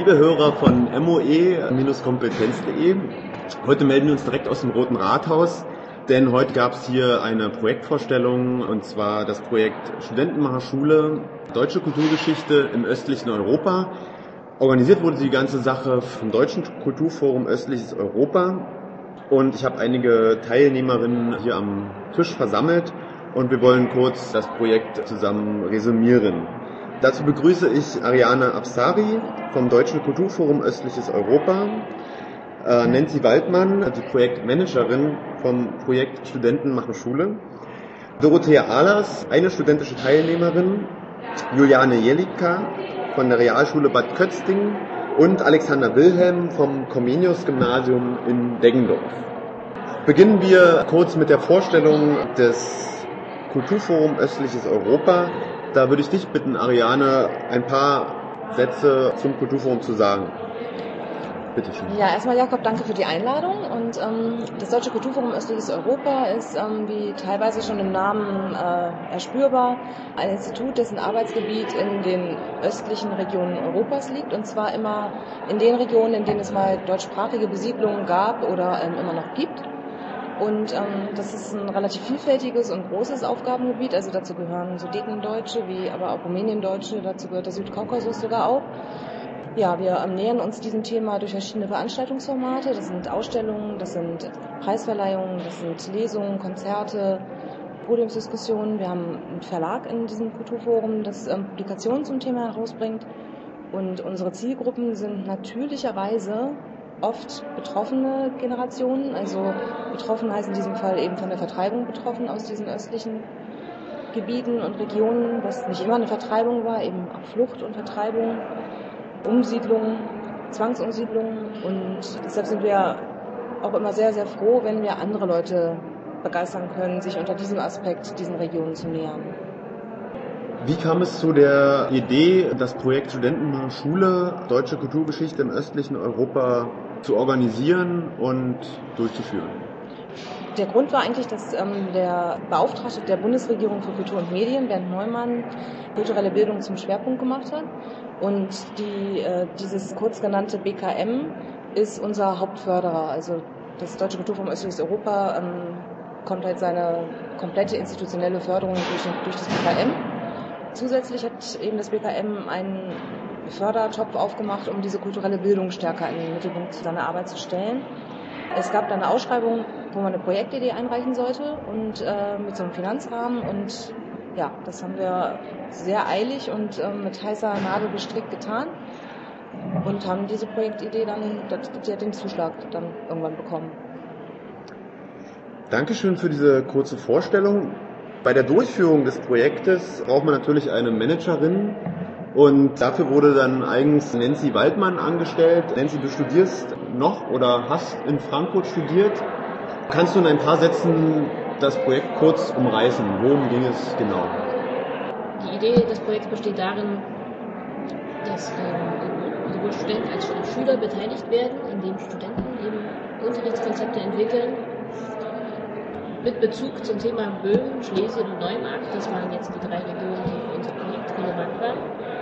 Liebe Hörer von MOE-kompetenz.de, heute melden wir uns direkt aus dem Roten Rathaus, denn heute gab es hier eine Projektvorstellung, und zwar das Projekt Studentenmacherschule, Deutsche Kulturgeschichte im östlichen Europa. Organisiert wurde die ganze Sache vom Deutschen Kulturforum Östliches Europa, und ich habe einige Teilnehmerinnen hier am Tisch versammelt und wir wollen kurz das Projekt zusammen resümieren. Dazu begrüße ich Ariane Afsari vom Deutschen Kulturforum Östliches Europa, Nancy Waldmann, die Projektmanagerin vom Projekt Studenten machen Schule, Dorothea Ahlers, eine studentische Teilnehmerin, Juliane Jelika von der Realschule Bad Kötzting und Alexander Wilhelm vom Comenius-Gymnasium in Deggendorf. Beginnen wir kurz mit der Vorstellung des Kulturforum Östliches Europa. Da würde ich dich bitten, Ariane, ein paar Sätze zum Kulturforum zu sagen. Bitte schön. Ja, erstmal Jakob, danke für die Einladung. Und das Deutsche Kulturforum Östliches Europa ist, wie teilweise schon im Namen erspürbar, ein Institut, dessen Arbeitsgebiet in den östlichen Regionen Europas liegt. Und zwar immer in den Regionen, in denen es mal deutschsprachige Besiedlungen gab oder immer noch gibt. Und das ist ein relativ vielfältiges und großes Aufgabengebiet. Also dazu gehören Sudetendeutsche, wie aber auch Rumäniendeutsche, dazu gehört der Südkaukasus sogar auch. Ja, wir nähern uns diesem Thema durch verschiedene Veranstaltungsformate. Das sind Ausstellungen, das sind Preisverleihungen, das sind Lesungen, Konzerte, Podiumsdiskussionen. Wir haben einen Verlag in diesem Kulturforum, das Publikationen zum Thema herausbringt. Und unsere Zielgruppen sind natürlicherweise oft betroffene Generationen. Also betroffen heißt in diesem Fall eben von der Vertreibung betroffen aus diesen östlichen Gebieten und Regionen, was nicht immer eine Vertreibung war, eben auch Flucht und Vertreibung. Umsiedlung, Zwangsumsiedlung, und deshalb sind wir auch immer sehr, sehr froh, wenn wir andere Leute begeistern können, sich unter diesem Aspekt diesen Regionen zu nähern. Wie kam es zu der Idee, das Projekt Studentenschule, Deutsche Kulturgeschichte im östlichen Europa zu organisieren und durchzuführen? Der Grund war eigentlich, dass der Beauftragte der Bundesregierung für Kultur und Medien, Bernd Neumann, kulturelle Bildung zum Schwerpunkt gemacht hat. Und dieses kurz genannte BKM ist unser Hauptförderer. Also das Deutsche Kulturforum Östliches Europa kommt halt seine komplette institutionelle Förderung durch das BKM. Zusätzlich hat eben das BKM einen Fördertopf aufgemacht, um diese kulturelle Bildung stärker in den Mittelpunkt seiner Arbeit zu stellen. Es gab dann eine Ausschreibung, wo man eine Projektidee einreichen sollte, und mit so einem Finanzrahmen, und ja, das haben wir sehr eilig und mit heißer Nadel gestrickt getan und haben diese Projektidee dann, die hat den Zuschlag dann irgendwann bekommen. Dankeschön für diese kurze Vorstellung. Bei der Durchführung des Projektes braucht man natürlich eine Managerin, und dafür wurde dann eigens Nancy Waldmann angestellt. Nancy, du studierst noch oder hast in Frankfurt studiert. Kannst du in ein paar Sätzen das Projekt kurz umreißen? Worum ging es genau? Die Idee des Projekts besteht darin, dass sowohl Studenten als auch Schüler beteiligt werden, indem Studenten eben Unterrichtskonzepte entwickeln mit Bezug zum Thema Böhmen, Schlesien und Neumark. Das waren jetzt die 3 Regionen, die für unser Projekt relevant waren.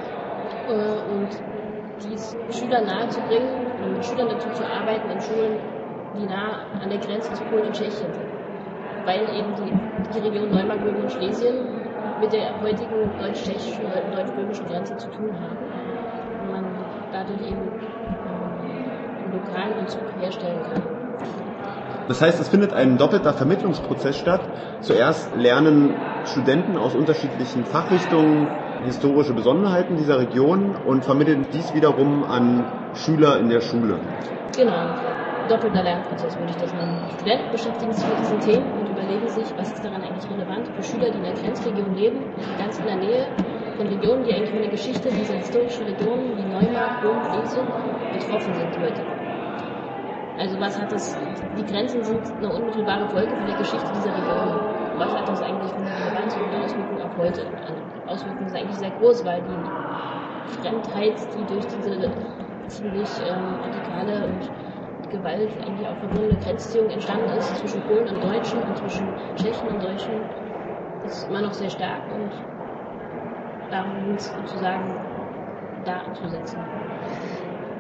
Und dies Schülern nahezubringen und mit Schülern dazu zu arbeiten in Schulen, die nah an der Grenze zu Polen und Tschechien sind. Weil eben die Region Neumark, Böhmen und Schlesien mit der heutigen deutsch-tschechischen und deutsch-böhmischen Grenze zu tun haben. Und man dadurch eben einen lokalen Bezug herstellen kann. Das heißt, es findet ein doppelter Vermittlungsprozess statt. Zuerst lernen Studenten aus unterschiedlichen Fachrichtungen historische Besonderheiten dieser Region und vermitteln dies wiederum an Schüler in der Schule. Genau, doppelter Lernprozess würde ich das nennen. Studenten beschäftigen sich mit diesen Themen und überlegen sich, was ist daran eigentlich relevant für Schüler, die in der Grenzregion leben, ganz in der Nähe von Regionen, die eigentlich von der Geschichte dieser historischen Regionen wie Neumark, Böhmen, Schlesien betroffen sind heute. Also was hat das, die Grenzen sind eine unmittelbare Folge von der Geschichte dieser Region. Was hat das eigentlich für eine Relevanz und eine Auswirkung auch heute? Die Auswirkungen sind eigentlich sehr groß, weil die Fremdheit, die durch diese ziemlich radikale und Gewalt eigentlich auch verbundene Grenzziehung entstanden ist zwischen Polen und Deutschen und zwischen Tschechen und Deutschen, ist immer noch sehr stark, und darum ging es sozusagen da anzusetzen.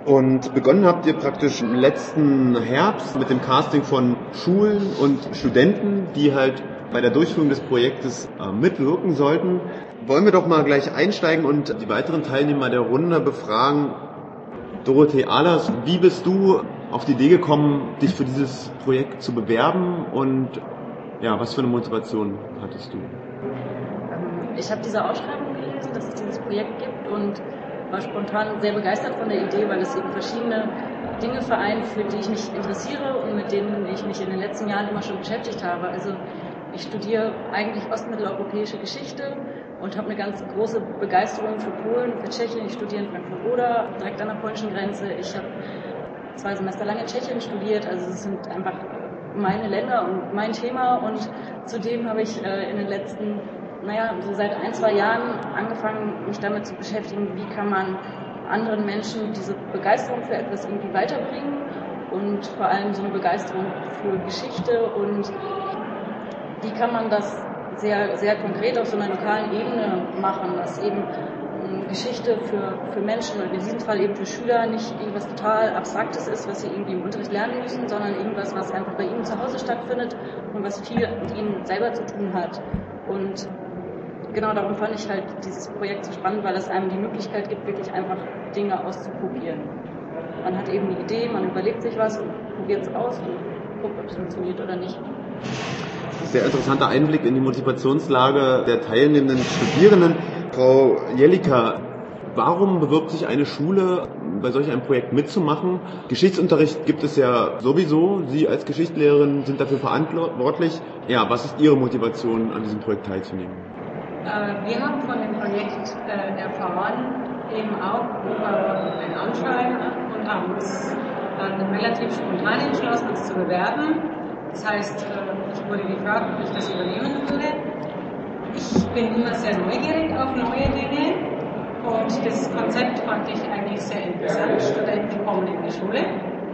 Und begonnen habt ihr praktisch im letzten Herbst mit dem Casting von Schulen und Studenten, die halt bei der Durchführung des Projektes mitwirken sollten. Wollen wir doch mal gleich einsteigen und die weiteren Teilnehmer der Runde befragen. Dorothee Ahlers, wie bist du auf die Idee gekommen, dich für dieses Projekt zu bewerben und ja, was für eine Motivation hattest du? Ich habe diese Ausschreibung gelesen, dass es dieses Projekt gibt und war spontan sehr begeistert von der Idee, weil es eben verschiedene Dinge vereint, für die ich mich interessiere und mit denen ich mich in den letzten Jahren immer schon beschäftigt habe. Also ich studiere eigentlich ostmitteleuropäische Geschichte und habe eine ganz große Begeisterung für Polen, für Tschechien. Ich studiere in Frankfurt-Oder, direkt an der polnischen Grenze. Ich habe 2 Semester lang in Tschechien studiert, also es sind einfach meine Länder und mein Thema. Und zudem habe ich in den letzten, so seit 1-2 Jahren angefangen, mich damit zu beschäftigen, wie kann man anderen Menschen diese Begeisterung für etwas irgendwie weiterbringen und vor allem so eine Begeisterung für Geschichte und wie kann man das sehr, sehr konkret auf so einer lokalen Ebene machen, dass eben Geschichte für Menschen und in diesem Fall eben für Schüler nicht irgendwas total Abstraktes ist, was sie irgendwie im Unterricht lernen müssen, sondern irgendwas, was einfach bei ihnen zu Hause stattfindet und was viel mit ihnen selber zu tun hat. Und genau darum fand ich halt dieses Projekt so spannend, weil es einem die Möglichkeit gibt, wirklich einfach Dinge auszuprobieren. Man hat eben eine Idee, man überlegt sich was und probiert es aus und guckt, ob es funktioniert oder nicht. Sehr interessanter Einblick in die Motivationslage der teilnehmenden Studierenden. Frau Jelliker, warum bewirbt sich eine Schule, bei solch einem Projekt mitzumachen? Geschichtsunterricht gibt es ja sowieso. Sie als Geschichtslehrerin sind dafür verantwortlich. Ja, was ist Ihre Motivation, an diesem Projekt teilzunehmen? Wir haben von dem Projekt erfahren, eben auch über ein Anschreiben und haben uns dann relativ spontan entschlossen, uns zu bewerben. Das heißt, ich wurde gefragt, ob ich das übernehmen würde. Ich bin immer sehr neugierig auf neue Dinge und das Konzept fand ich eigentlich sehr interessant. Studenten kommen in die Schule.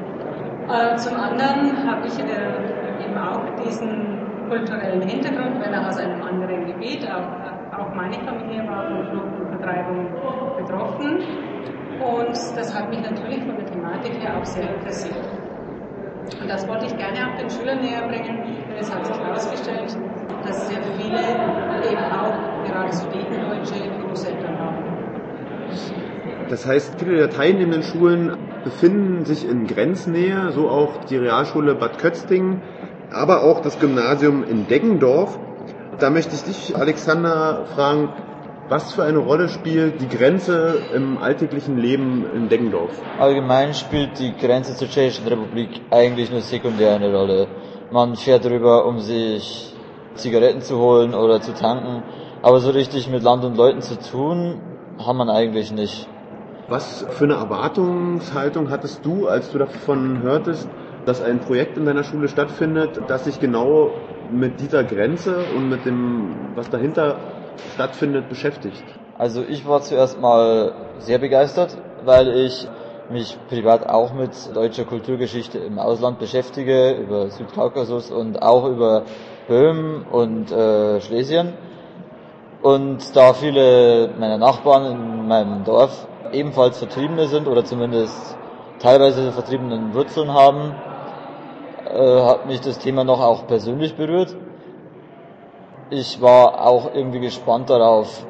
Zum anderen habe ich eben auch diesen kulturellen Hintergrund, wenn er aus einem anderen Gebiet, auch meine Familie war von Flucht und Vertreibung betroffen und das hat mich natürlich von der Thematik her auch sehr interessiert. Und das wollte ich gerne auch den Schülern näher bringen, denn es hat sich herausgestellt, dass sehr viele eben auch gerade sudetendeutsche Großeltern haben. Das heißt, viele der teilnehmenden Schulen befinden sich in Grenznähe, so auch die Realschule Bad Kötzting, aber auch das Gymnasium in Deggendorf. Da möchte ich dich, Alexander, fragen, was für eine Rolle spielt die Grenze im alltäglichen Leben in Deggendorf? Allgemein spielt die Grenze zur Tschechischen Republik eigentlich nur sekundär eine Rolle. Man fährt rüber, um sich Zigaretten zu holen oder zu tanken, aber so richtig mit Land und Leuten zu tun, haben man eigentlich nicht. Was für eine Erwartungshaltung hattest du, als du davon hörtest, dass ein Projekt in deiner Schule stattfindet, das sich genau mit dieser Grenze und mit dem, was dahinter stattfindet, beschäftigt? Also ich war zuerst mal sehr begeistert, weil ich mich privat auch mit deutscher Kulturgeschichte im Ausland beschäftige, über Südkaukasus und auch über Böhmen und Schlesien. Und da viele meiner Nachbarn in meinem Dorf ebenfalls Vertriebene sind oder zumindest teilweise vertriebenen Wurzeln haben, hat mich das Thema noch auch persönlich berührt. Ich war auch irgendwie gespannt darauf,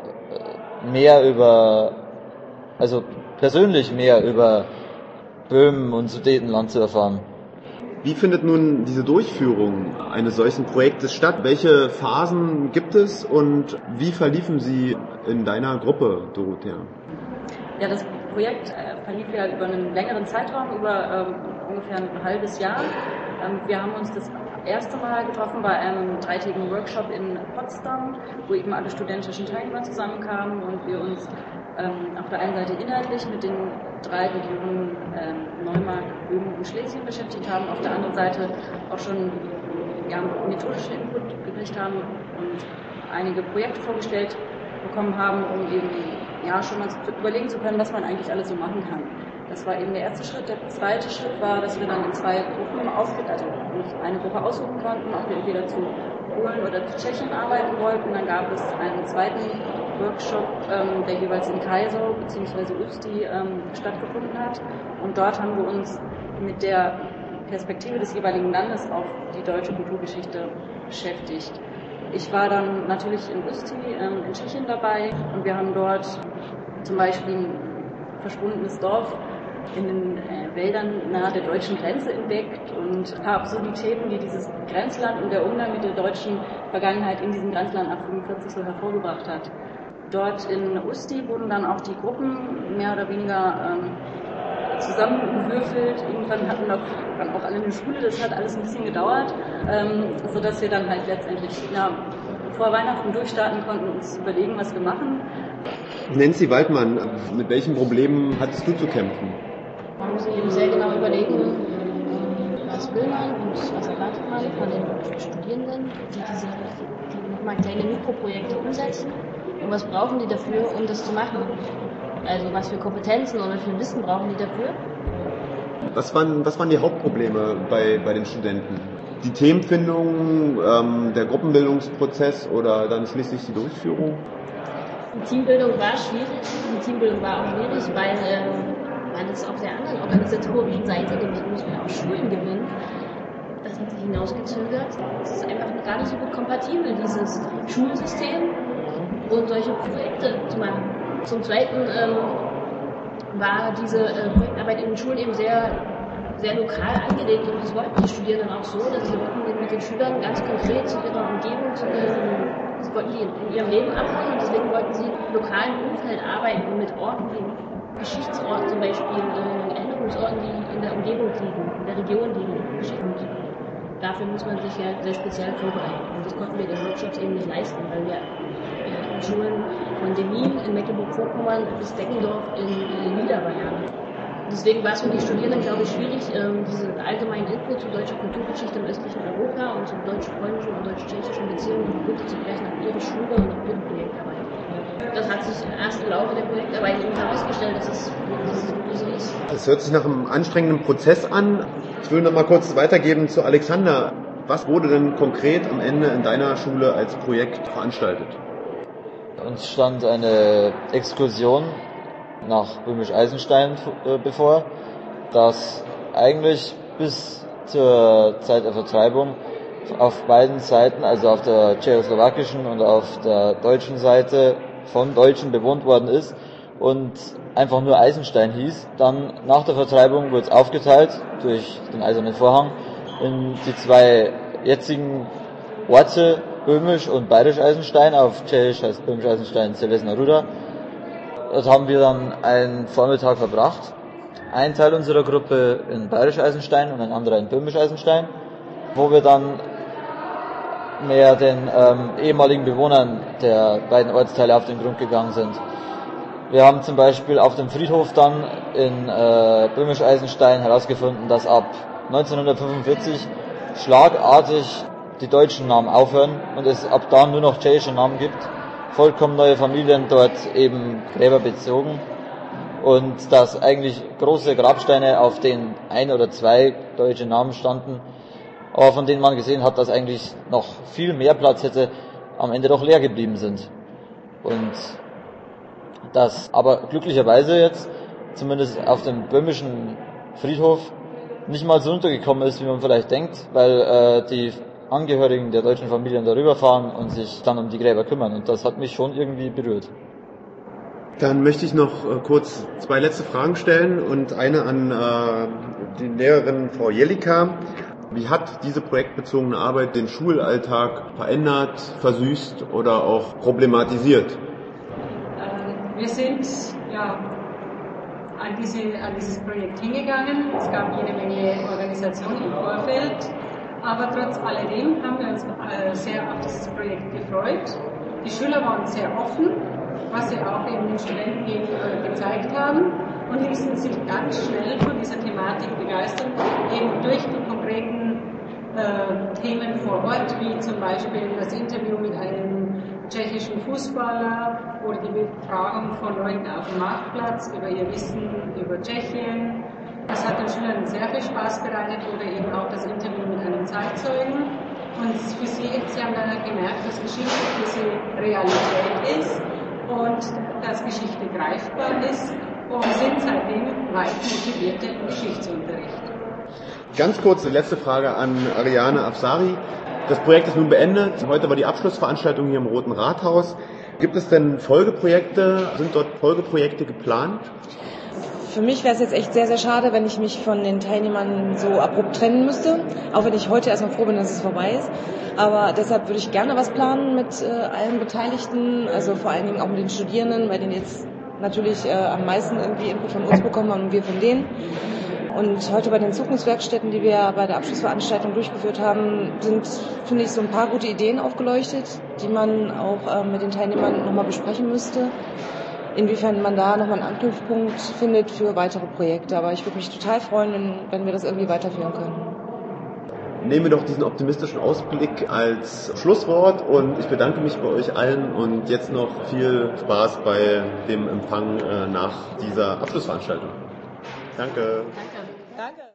persönlich mehr über Böhmen und Sudetenland zu erfahren. Wie findet nun diese Durchführung eines solchen Projektes statt? Welche Phasen gibt es und wie verliefen sie in deiner Gruppe, Dorothea? Ja, das Projekt verlief ja über einen längeren Zeitraum, über ungefähr ein halbes Jahr. Wir haben uns das erste Mal getroffen bei einem 3-tägigen Workshop in Potsdam, wo eben alle studentischen Teilnehmer zusammenkamen und wir uns auf der einen Seite inhaltlich mit den 3 Regionen Neumark, Böhmen und Schlesien beschäftigt haben, auf der anderen Seite auch schon methodischen Input gekriegt haben und einige Projekte vorgestellt bekommen haben, um eben schon mal überlegen zu können, was man eigentlich alles so machen kann. Das war eben der erste Schritt. Der zweite Schritt war, dass wir dann in 2 Gruppen uns eine Gruppe aussuchen konnten, ob wir entweder zu Polen oder zu Tschechien arbeiten wollten. Dann gab es einen zweiten Workshop, der jeweils in Kaisau bzw. Usti stattgefunden hat. Und dort haben wir uns mit der Perspektive des jeweiligen Landes auf die deutsche Kulturgeschichte beschäftigt. Ich war dann natürlich in Usti in Tschechien dabei und wir haben dort zum Beispiel ein verschwundenes Dorf in den Wäldern nahe der deutschen Grenze entdeckt und ein paar Absurditäten, die dieses Grenzland und der Umgang mit der deutschen Vergangenheit in diesem Grenzland ab 1945 so hervorgebracht hat. Dort in Usti wurden dann auch die Gruppen mehr oder weniger zusammengewürfelt. Irgendwann hatten wir dann auch alle eine Schule, das hat alles ein bisschen gedauert, sodass wir dann halt letztendlich vor Weihnachten durchstarten konnten und uns überlegen, was wir machen. Nancy Waldmann, mit welchen Problemen hattest du zu kämpfen? Man muss sich eben sehr genau überlegen, was will man und was erwartet man von den Studierenden, die nochmal kleine Mikroprojekte umsetzen und was brauchen die dafür, um das zu machen. Also was für Kompetenzen oder für Wissen brauchen die dafür? Was waren die Hauptprobleme bei den Studenten? Die Themenfindung, der Gruppenbildungsprozess oder dann schließlich die Durchführung? Die Teambildung war schwierig. Die Teambildung war auch schwierig, weil es auf der anderen organisatorischen Seite gibt, müssen wir auch Schulen gewinnen. Das hat sich hinausgezögert. Es ist einfach gar nicht so gut kompatibel, dieses Schulsystem und solche Projekte zu machen. Zum Zweiten war diese Projektarbeit in den Schulen eben sehr, sehr lokal angelegt und das wollten die Studierenden auch so, dass sie wollten mit den Schülern ganz konkret zu ihrer Umgebung, sie wollten die in ihrem Leben abholen und deswegen wollten sie im lokalen Umfeld arbeiten mit Orten wie Geschichtsorten zum Beispiel, Erinnerungsorten, die in der Umgebung liegen, in der Region liegen. Und dafür muss man sich ja sehr speziell vorbereiten und das konnten wir in den Workshops eben nicht leisten, weil wir in Schulen von Demmin in Mecklenburg-Vorpommern bis Deckendorf in Niederbayern. Deswegen war es für die Studierenden, glaube ich, schwierig, diesen allgemeinen Input zu deutscher Kulturgeschichte im östlichen Europa und zu deutsch-polnischen und deutsch-tschechischen Beziehungen runterzubrechen auf ihre Schule und auf ihre Projektarbeit. Das hat sich erst im Laufe der Projektarbeit eben herausgestellt, dass es wirklich so ist. Es hört sich nach einem anstrengenden Prozess an. Ich will noch mal kurz weitergeben zu Alexander. Was wurde denn konkret am Ende in deiner Schule als Projekt veranstaltet? Uns stand eine Exkursion nach Böhmisch-Eisenstein bevor, das eigentlich bis zur Zeit der Vertreibung auf beiden Seiten, also auf der tschechoslowakischen und auf der deutschen Seite, von Deutschen bewohnt worden ist und einfach nur Eisenstein hieß. Dann nach der Vertreibung wurde es aufgeteilt durch den Eisernen Vorhang in die zwei jetzigen Orte, Böhmisch und Bayerisch-Eisenstein, auf Tschechisch heißt Böhmisch-Eisenstein Selesna Ruda. Dort haben wir dann einen Vormittag verbracht. Ein Teil unserer Gruppe in Bayerisch-Eisenstein und ein anderer in Böhmisch-Eisenstein, wo wir dann mehr den ehemaligen Bewohnern der beiden Ortsteile auf den Grund gegangen sind. Wir haben zum Beispiel auf dem Friedhof dann in Böhmisch-Eisenstein herausgefunden, dass ab 1945 schlagartig die deutschen Namen aufhören und es ab da nur noch tschechische Namen gibt. Vollkommen neue Familien dort eben Gräber bezogen und dass eigentlich große Grabsteine, auf denen ein oder zwei deutsche Namen standen, aber von denen man gesehen hat, dass eigentlich noch viel mehr Platz hätte, am Ende doch leer geblieben sind. Und dass aber glücklicherweise jetzt, zumindest auf dem böhmischen Friedhof, nicht mal so untergekommen ist, wie man vielleicht denkt, weil die Angehörigen der deutschen Familien darüber fahren und sich dann um die Gräber kümmern. Und das hat mich schon irgendwie berührt. Dann möchte ich noch kurz zwei letzte Fragen stellen und eine an die Lehrerin Frau Jelika. Wie hat diese projektbezogene Arbeit den Schulalltag verändert, versüßt oder auch problematisiert? Wir sind an dieses Projekt hingegangen. Es gab jede Menge Organisationen im Vorfeld. Aber trotz alledem haben wir uns sehr auf dieses Projekt gefreut. Die Schüler waren sehr offen, was sie auch eben den Studenten gezeigt haben und ließen sich ganz schnell von dieser Thematik begeistern, eben durch die konkreten Themen vor Ort, wie zum Beispiel das Interview mit einem tschechischen Fußballer oder die Befragung von Leuten auf dem Marktplatz über ihr Wissen über Tschechien. Das hat den Schülern sehr viel Spaß bereitet oder eben auch das Interview mit einem Zeitzeugen. Und für sie haben dann gemerkt, dass Geschichte für sie Realität ist und dass Geschichte greifbar ist und sind seitdem weit motiviert im Geschichtsunterricht. Ganz kurz die letzte Frage an Ariane Afsari. Das Projekt ist nun beendet. Heute war die Abschlussveranstaltung hier im Roten Rathaus. Gibt es denn Folgeprojekte? Sind dort Folgeprojekte geplant? Für mich wäre es jetzt echt sehr, sehr schade, wenn ich mich von den Teilnehmern so abrupt trennen müsste. Auch wenn ich heute erstmal froh bin, dass es vorbei ist. Aber deshalb würde ich gerne was planen mit allen Beteiligten, also vor allen Dingen auch mit den Studierenden, bei denen jetzt natürlich am meisten irgendwie Input von uns bekommen haben und wir von denen. Und heute bei den Zukunftswerkstätten, die wir bei der Abschlussveranstaltung durchgeführt haben, sind, finde ich, so ein paar gute Ideen aufgeleuchtet, die man auch mit den Teilnehmern nochmal besprechen müsste. Inwiefern man da nochmal einen Anknüpfpunkt findet für weitere Projekte. Aber ich würde mich total freuen, wenn wir das irgendwie weiterführen können. Nehmen wir doch diesen optimistischen Ausblick als Schlusswort und ich bedanke mich bei euch allen und jetzt noch viel Spaß bei dem Empfang nach dieser Abschlussveranstaltung. Danke. Danke.